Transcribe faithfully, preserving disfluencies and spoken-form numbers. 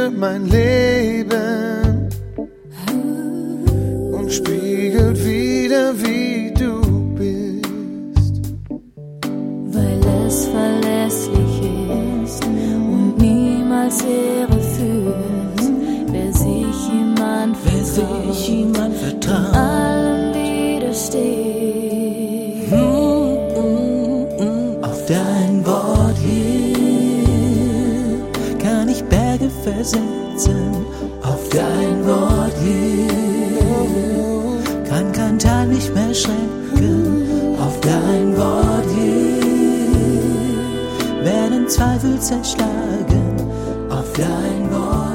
für mein Leben und spiegelt wieder, wie du bist. Weil es verlässlich ist und niemals Ehre führt, wer sich jemand vertraut, sich jemand vertraut. allem widersteht. Mm, mm, mm. Auf dein Wort hin kann ich Berge versetzen. Auf dein Wort hin kann kein Tal mich mehr schrecken. Auf dein Wort hin werden Zweifel zerschlagen. Auf dein Wort